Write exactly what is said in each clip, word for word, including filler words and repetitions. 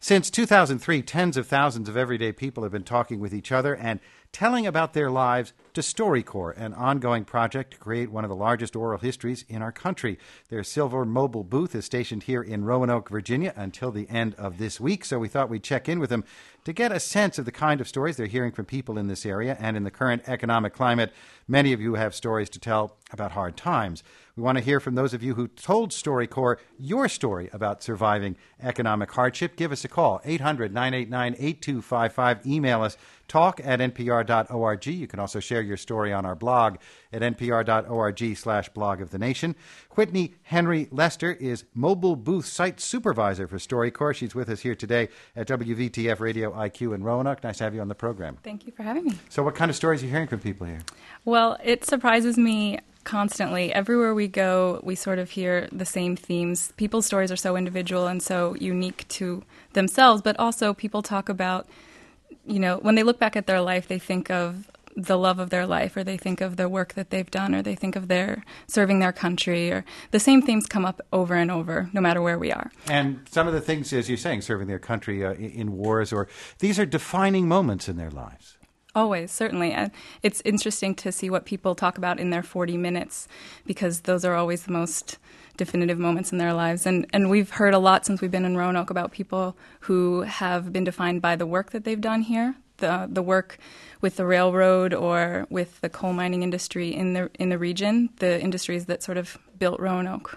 Since two thousand three, tens of thousands of everyday people have been talking with each other and telling about their lives to StoryCorps, an ongoing project to create one of the largest oral histories in our country. Their silver mobile booth is stationed here in Roanoke, Virginia, until the end of this week, so we thought we'd check in with them to get a sense of the kind of stories they're hearing from people in this area. And in the current economic climate, many of you have stories to tell about hard times. We want to hear from those of you who told StoryCorps your story about surviving economic hardship. Give us a call, eight hundred, nine eight nine, eight two five five. Email us, talk at n p r dot org. You can also share your story on our blog at n p r dot org slash blog of the nation. Whitney Henry Lester is Mobile Booth Site Supervisor for StoryCorps. She's with us here today at W V T F Radio I Q in Roanoke. Nice to have you on the program. Thank you for having me. So what kind of stories are you hearing from people here? Well, it surprises me constantly. Everywhere we go, we sort of hear the same themes. People's stories are so individual and so unique to themselves, but also people talk about, you know, when they look back at their life, they think of the love of their life, or they think of the work that they've done, or they think of their serving their country, or the same themes come up over and over, no matter where we are. And some of the things, as you're saying, serving their country uh, in wars, or these are defining moments in their lives. Always, certainly. And it's interesting to see what people talk about in their forty minutes, because those are always the most definitive moments in their lives. And and we've heard a lot since we've been in Roanoke about people who have been defined by the work that they've done here, the the work with the railroad or with the coal mining industry in the in the region, the industries that sort of built Roanoke.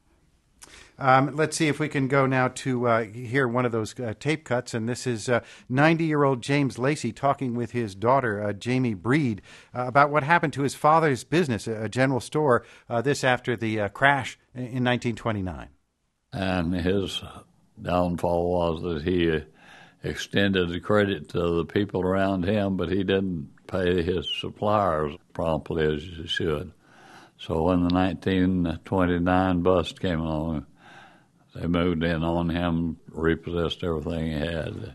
Um, let's see if we can go now to uh, hear one of those uh, tape cuts. And this is uh, ninety-year-old James Lacey talking with his daughter, uh, Jamie Breed, uh, about what happened to his father's business, a, a general store, uh, this after the uh, crash in nineteen twenty-nine. And his downfall was that he extended the credit to the people around him, but he didn't pay his suppliers promptly as he should. So when the nineteen twenty-nine bust came along, they moved in on him, repossessed everything he had.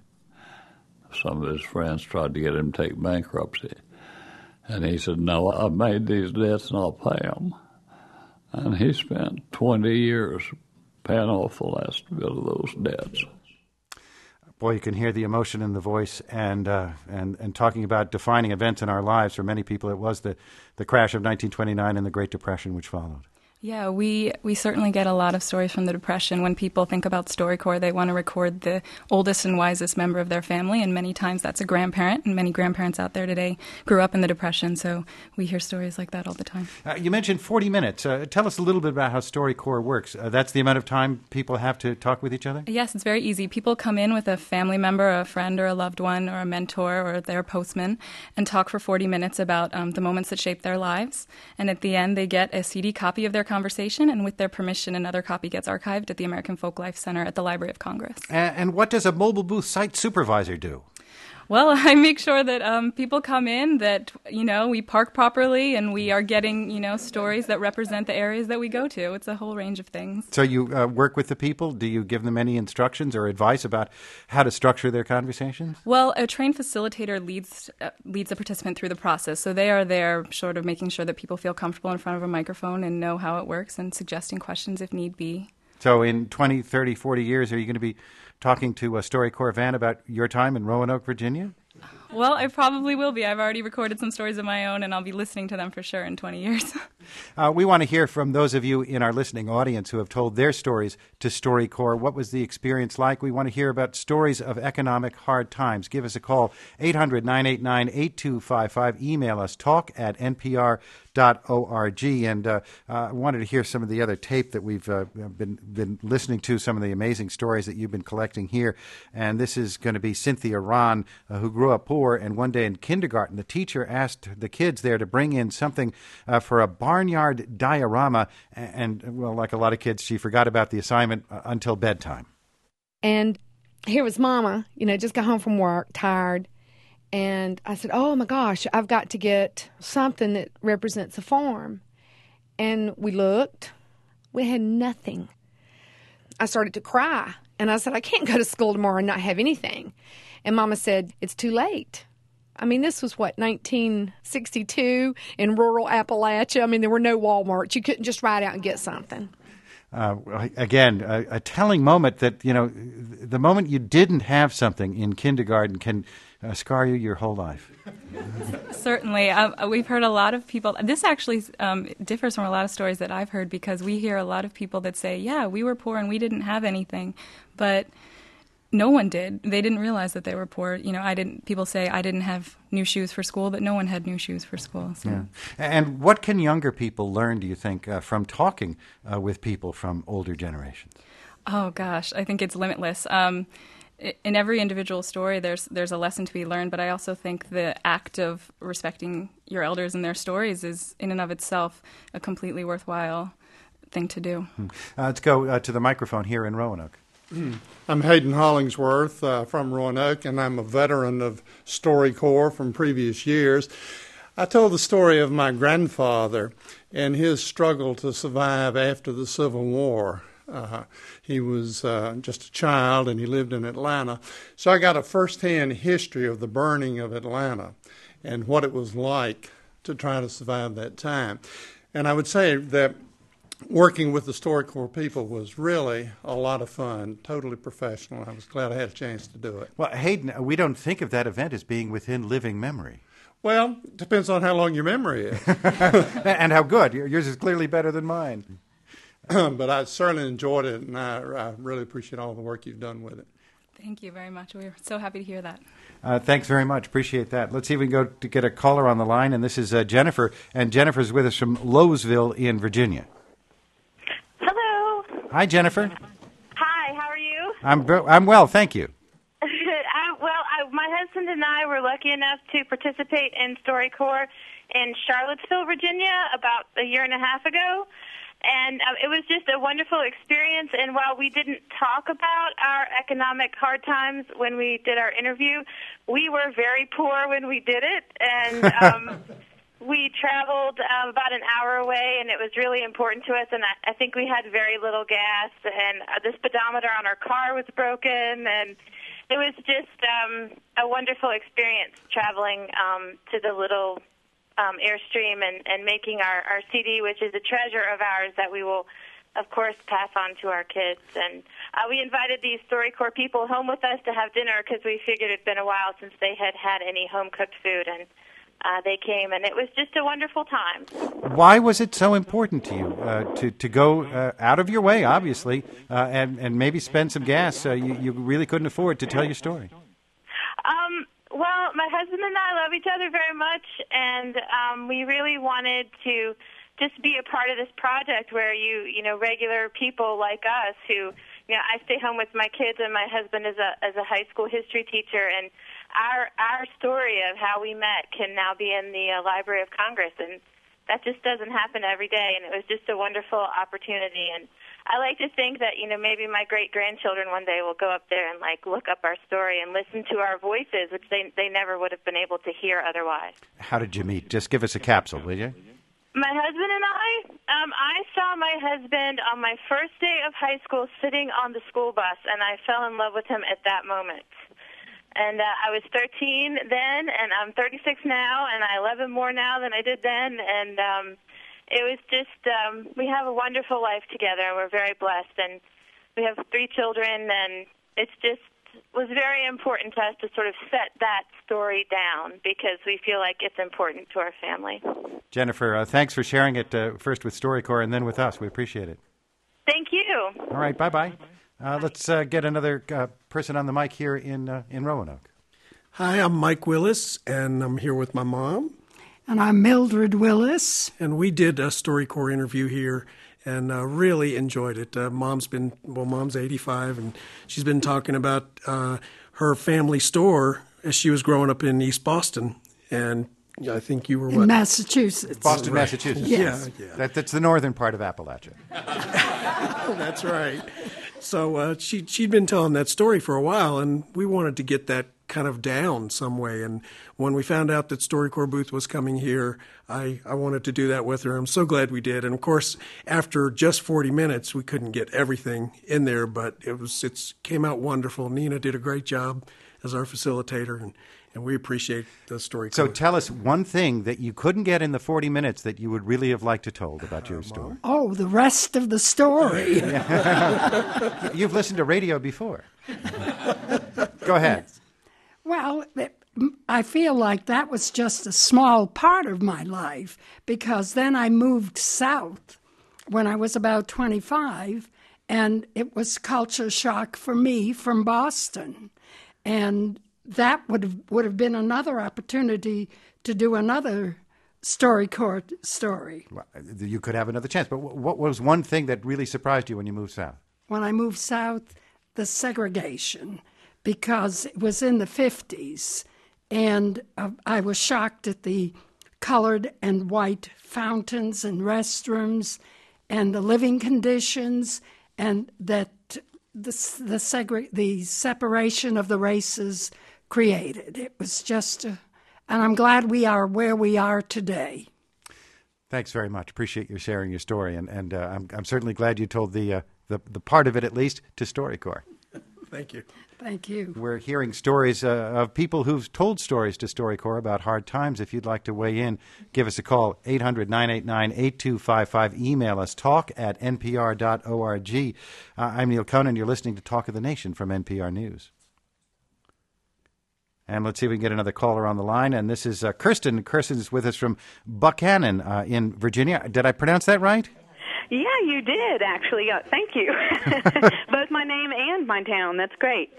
Some of his friends tried to get him to take bankruptcy. And he said, no, I've made these debts and I'll pay them. And he spent twenty years paying off the last bit of those debts. Boy, you can hear the emotion in the voice, and uh, and and talking about defining events in our lives. For many people, it was the, the crash of nineteen twenty-nine and the Great Depression, which followed. Yeah, we, we certainly get a lot of stories from the Depression. When people think about StoryCorps, they want to record the oldest and wisest member of their family, and many times that's a grandparent, and many grandparents out there today grew up in the Depression, so we hear stories like that all the time. Uh, you mentioned forty minutes. Uh, tell us a little bit about how StoryCorps works. Uh, that's the amount of time people have to talk with each other? Yes, it's very easy. People come in with a family member, a friend, or a loved one, or a mentor, or their postman, and talk for forty minutes about um, the moments that shaped their lives, and at the end they get a C D copy of their conversation, and with their permission, another copy gets archived at the American Folklife Center at the Library of Congress. And, and what does a mobile booth site supervisor do? Well, I make sure that um, people come in, that, you know, we park properly, and we are getting, you know, stories that represent the areas that we go to. It's a whole range of things. So you uh, work with the people? Do you give them any instructions or advice about how to structure their conversations? Well, a trained facilitator leads uh, leads a participant through the process. So they are there sort of making sure that people feel comfortable in front of a microphone and know how it works, and suggesting questions if need be. So in twenty, thirty, forty years, are you going to be talking to a StoryCorps van about your time in Roanoke, Virginia? Well, I probably will be. I've already recorded some stories of my own, and I'll be listening to them for sure in twenty years. uh, we want to hear from those of you in our listening audience who have told their stories to StoryCorps. What was the experience like? We want to hear about stories of economic hard times. Give us a call, eight hundred, nine eight nine, eight two five five. Email us, talk at n p r dot org. And uh, uh, I wanted to hear some of the other tape that we've uh, been been listening to, some of the amazing stories that you've been collecting here. And this is going to be Cynthia Ron, uh, who grew up poor, and one day in kindergarten, the teacher asked the kids there to bring in something uh, for a barnyard diorama. And, and, well, like a lot of kids, she forgot about the assignment uh, until bedtime. And here was Mama, you know, just got home from work, tired. And I said, oh, my gosh, I've got to get something that represents a farm. And we looked. We had nothing. I started to cry. And I said, I can't go to school tomorrow and not have anything. And Mama said, it's too late. I mean, this was, what, nineteen sixty-two in rural Appalachia? I mean, there were no Walmarts. You couldn't just ride out and get something. Uh, again, a, a telling moment that, you know, the moment you didn't have something in kindergarten can uh, scar you your whole life. Certainly. Uh, we've heard a lot of people. This actually um, differs from a lot of stories that I've heard, because we hear a lot of people that say, yeah, we were poor and we didn't have anything. But no one did. They didn't realize that they were poor. You know, I didn't. People say I didn't have new shoes for school, but no one had new shoes for school. So. Yeah. And what can younger people learn, do you think, uh, from talking uh, with people from older generations? Oh gosh, I think it's limitless. Um, in every individual story, there's there's a lesson to be learned. But I also think the act of respecting your elders and their stories is, in and of itself, a completely worthwhile thing to do. Hmm. Uh, let's go uh, to the microphone here in Roanoke. I'm Hayden Hollingsworth uh, from Roanoke, and I'm a veteran of StoryCorps from previous years. I told the story of my grandfather and his struggle to survive after the Civil War. Uh, he was uh, just a child, and he lived in Atlanta. So I got a firsthand history of the burning of Atlanta and what it was like to try to survive that time. And I would say that working with the StoryCorps people was really a lot of fun, totally professional. I was glad I had a chance to do it. Well, Hayden, we don't think of that event as being within living memory. Well, it depends on how long your memory is. And how good. Yours is clearly better than mine. But I certainly enjoyed it, and I, I really appreciate all the work you've done with it. Thank you very much. We're so happy to hear that. Uh, thanks very much. Appreciate that. Let's see if we can go to get a caller on the line, and this is uh, Jennifer, and Jennifer's with us from Lowesville in Virginia. Hi, Jennifer. Hi, how are you? I'm I'm well, thank you. I, well, I, my husband and I were lucky enough to participate in StoryCorps in Charlottesville, Virginia, about a year and a half ago. And uh, it was just a wonderful experience. And while we didn't talk about our economic hard times when we did our interview, we were very poor when we did it. And um, we traveled uh, about an hour away, and it was really important to us. And I, I think we had very little gas, and uh, the speedometer on our car was broken. And it was just um, a wonderful experience traveling um, to the little um, Airstream and, and making our, our C D, which is a treasure of ours that we will, of course, pass on to our kids. And uh, we invited these StoryCorps people home with us to have dinner because we figured it had been a while since they had had any home-cooked food. And uh, they came, and it was just a wonderful time. Why was it so important to you uh, to, to go uh, out of your way, obviously, uh, and, and maybe spend some gas uh, you, you really couldn't afford to tell your story? Um, well, my husband and I love each other very much, and um, we really wanted to just be a part of this project where you, you know, regular people like us who, you know, I stay home with my kids, and my husband is a as a high school history teacher, and our our story of how we met can now be in the uh, Library of Congress, and that just doesn't happen every day, and it was just a wonderful opportunity. And I like to think that, you know, maybe my great-grandchildren one day will go up there and, like, look up our story and listen to our voices, which they they never would have been able to hear otherwise. How did you meet? Just give us a capsule, will you? My husband and I, um, I saw my husband on my first day of high school sitting on the school bus, and I fell in love with him at that moment. And uh, I was thirteen then, and I'm thirty-six now, and I love him more now than I did then. And um, it was just, um, we have a wonderful life together, and we're very blessed. And we have three children, and it's just was very important to us to sort of set that story down because we feel like it's important to our family. Jennifer, uh, thanks for sharing it uh, first with StoryCorps and then with us. We appreciate it. Thank you. All right, bye-bye. Uh, let's uh, get another uh, person on the mic here in uh, in Roanoke. Hi, I'm Mike Willis, and I'm here with my mom. And I'm Mildred Willis. And we did a StoryCorps interview here and uh, really enjoyed it. Uh, mom's been, well, Mom's eighty-five, and she's been talking about uh, her family store as she was growing up in East Boston. And I think you were what? In Massachusetts. Boston, right. Massachusetts. Yes. Yeah, yeah. That, that's the northern part of Appalachia. That's right. So uh, she, she'd been telling that story for a while, and we wanted to get that kind of down some way. And when we found out that StoryCorps booth was coming here, I, I wanted to do that with her. I'm so glad we did. And of course, after just forty minutes, we couldn't get everything in there, but it was it's came out wonderful. Nina did a great job as our facilitator, and, and we appreciate the StoryCorps. So tell us one thing that you couldn't get in the forty minutes that you would really have liked to told about your story. Oh, the rest of the story. You've listened to radio before. Go ahead. Well, I feel like that was just a small part of my life, because then I moved south when I was about twenty-five, and it was culture shock for me from Boston. And that would have, would have been another opportunity to do another StoryCorps story. Well, you could have another chance. But what was one thing that really surprised you when you moved south? When I moved south, the segregation, because it was in the fifties, and uh, I was shocked at the colored and white fountains and restrooms and the living conditions, and that the the, segre- the separation of the races created. It was just, a, and I'm glad we are where we are today. Thanks very much. Appreciate your sharing your story, and and uh, I'm I'm certainly glad you told the uh, the the part of it at least to StoryCorps. Thank you. Thank you. We're hearing stories uh, of people who've told stories to StoryCorps about hard times. If you'd like to weigh in, give us a call, eight hundred, nine eight nine, eight two five five. Email us, talk at n p r dot org. Uh, I'm Neil Conan. You're listening to Talk of the Nation from N P R News. And let's see if we can get another caller on the line. And this is uh, Kirsten. Kirsten is with us from Buchanan uh, in Virginia. Did I pronounce that right? Yeah, you did, actually. Uh, thank you. Both my name and my town. That's great.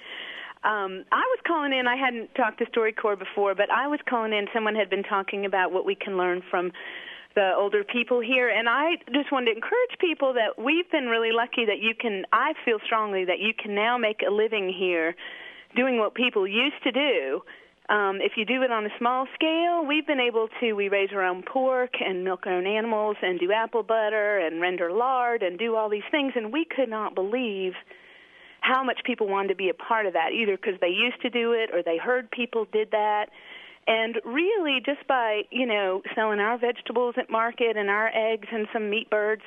Um, I was calling in. I hadn't talked to StoryCorps before, but I was calling in. Someone had been talking about what we can learn from the older people here, and I just wanted to encourage people that we've been really lucky that you can, I feel strongly that you can now make a living here doing what people used to do. Um, if you do it on a small scale, we've been able to, we raise our own pork and milk our own animals and do apple butter and render lard and do all these things, and we could not believe how much people wanted to be a part of that, either because they used to do it or they heard people did that. And really, just by, you know, selling our vegetables at market and our eggs and some meat birds,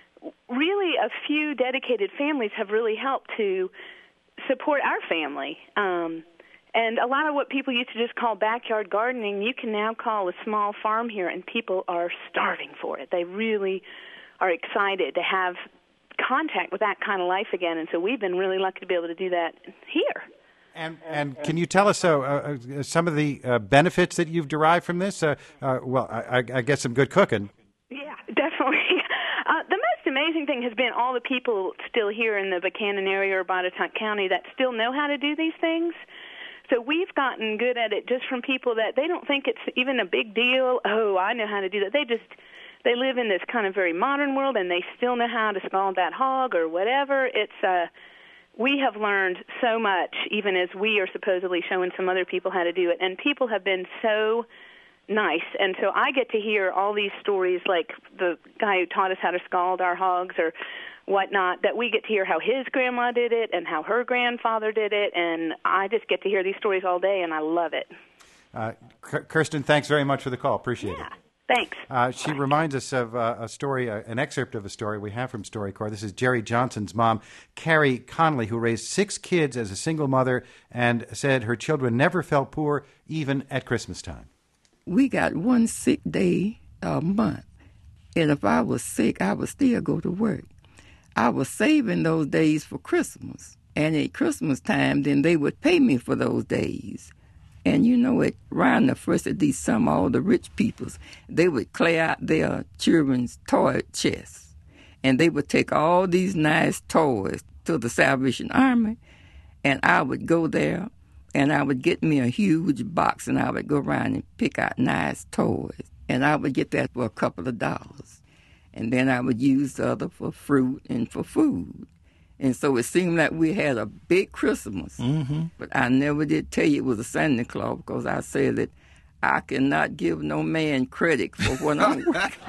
really a few dedicated families have really helped to support our family. Um, and a lot of what people used to just call backyard gardening, you can now call a small farm here, and people are starving for it. They really are excited to have contact with that kind of life again, and so we've been really lucky to be able to do that here. And and can you tell us uh, uh, some of the uh, benefits that you've derived from this? Uh, uh, well, I, I guess some good cooking. Yeah, definitely. Uh, the most amazing thing has been all the people still here in the Buchanan area or Botetourt County that still know how to do these things. So we've gotten good at it just from people that they don't think it's even a big deal. Oh, I know how to do that. They just, they live in this kind of very modern world, and they still know how to scald that hog or whatever. It's, uh, we have learned so much, even as we are supposedly showing some other people how to do it. And people have been so nice. And so I get to hear all these stories, like the guy who taught us how to scald our hogs or whatnot, that we get to hear how his grandma did it and how her grandfather did it. And I just get to hear these stories all day, and I love it. Uh, Kirsten, thanks very much for the call. Appreciate yeah. it. Thanks. Uh, she reminds us of uh, a story, uh, an excerpt of a story we have from StoryCorps. This is Jerry Johnson's mom, Carrie Connolly, who raised six kids as a single mother and said her children never felt poor, even at Christmas time. We got one sick day a month, and if I was sick, I would still go to work. I was saving those days for Christmas, and at Christmas time, then they would pay me for those days. And you know, at around the first of December, all the rich peoples, they would clear out their children's toy chests, and they would take all these nice toys to the Salvation Army, and I would go there, and I would get me a huge box, and I would go around and pick out nice toys, and I would get that for a couple of dollars. And then I would use the other for fruit and for food. And so it seemed like we had a big Christmas. Mm-hmm. But I never did tell you it was a Santa Claus, because I said that I cannot give no man credit for what I'm working.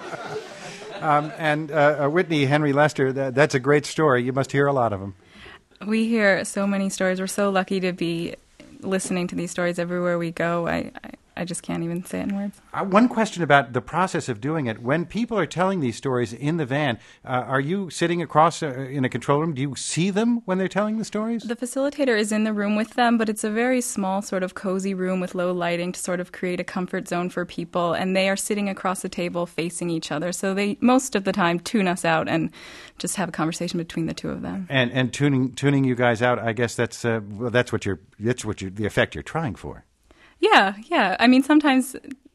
um, and uh, uh, Whitney Henry Lester, that, that's a great story. You must hear a lot of them. We hear so many stories. We're so lucky to be listening to these stories everywhere we go. I, I, I just can't even say it in words. Uh, one question about the process of doing it. When people are telling these stories in the van, uh, are you sitting across uh, in a control room? Do you see them when they're telling the stories? The facilitator is in the room with them, but it's a very small, sort of cozy room with low lighting to sort of create a comfort zone for people, and they are sitting across the table facing each other. So they, most of the time, tune us out and just have a conversation between the two of them. And and tuning tuning you guys out, I guess that's uh, well, that's what you're that's what you the effect you're trying for. Yeah, yeah. I mean, sometimes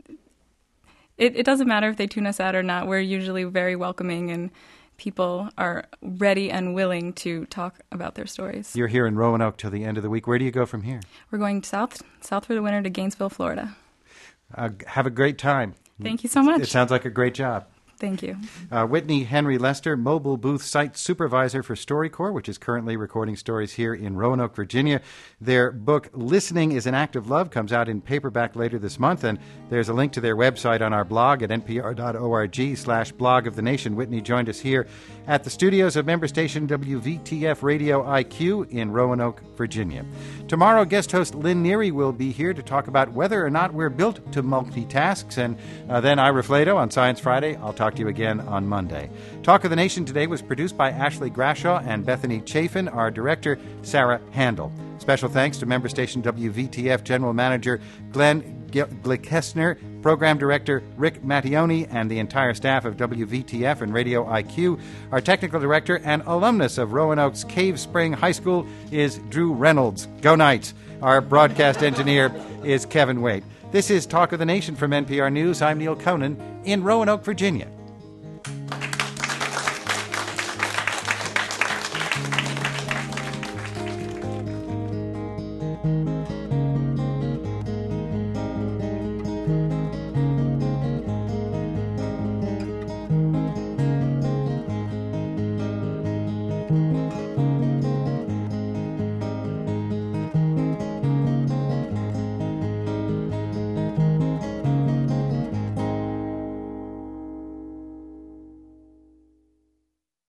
it, it doesn't matter if they tune us out or not. We're usually very welcoming, and people are ready and willing to talk about their stories. You're here in Roanoke till the end of the week. Where do you go from here? We're going south, south for the winter to Gainesville, Florida. Uh, have a great time. Thank you so much. It sounds like a great job. Thank you. Uh, Whitney Henry Lester, mobile booth site supervisor for StoryCorps, which is currently recording stories here in Roanoke, Virginia. Their book, Listening is an Act of Love, comes out in paperback later this month, and there's a link to their website on our blog at npr.org slash blog of the nation. Whitney joined us here at the studios of member station W V T F Radio I Q in Roanoke, Virginia. Tomorrow, guest host Lynn Neary will be here to talk about whether or not we're built to multitask, and uh, then Ira Flato on Science Friday. I'll talk to you again on Monday. Talk of the Nation today was produced by Ashley Grashaw and Bethany Chafin, our director, Sarah Handel. Special thanks to member station W V T F General Manager Glenn Glickesner, Program Director Rick Mattioni, and the entire staff of W V T F and Radio I Q. Our technical director and alumnus of Roanoke's Cave Spring High School is Drew Reynolds. Go Knights! Our broadcast engineer is Kevin Waite. This is Talk of the Nation from N P R News. I'm Neil Conan in Roanoke, Virginia. Thank you.